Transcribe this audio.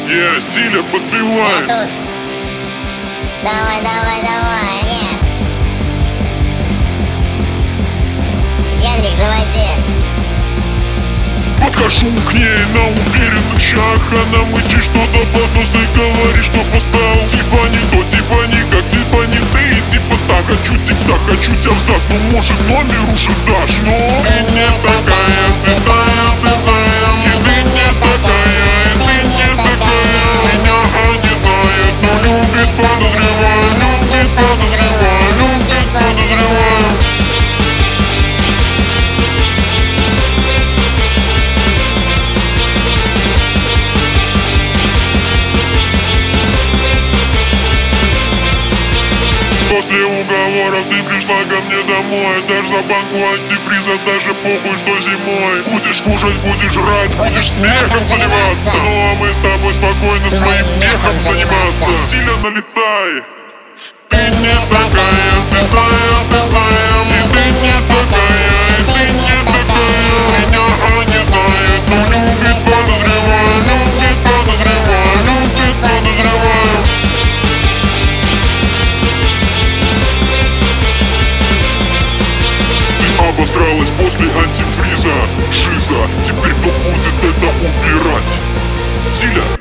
Силя, подпевай. Я тут. Давай, давай, давай, нет. Генрих, заводи. Подхожу к ней на уверенных шаг. Она мычит что-то под нос и говорит, что поставил. Типа не то, типа никак, типа не ты. Типа так, хочу тебя взад. Ну может номер уже дашь, но Ты не такая святая, ты знаешь. и ты не такая, и ты не такая. Меня они знают, но любит, подозреваю, любит, подозреваю, любит, подозреваю. После уговора ты пришла ко мне домой. Даже за банку антифриза, даже похуй, что зимой. Будешь кушать, будешь жрать, будешь смехом заниматься. Ну а мы с тобой спокойно с моим мехом заниматься. Сильно налетай. Ты не такая святая, ты знаешь. И ты не такая, и ты не такая. Меня они знают, но любит, подозреваю, любит, подозреваю, любит, подозреваю. Обосралась после антифриза, шиза. Теперь кто будет это убирать? Силя,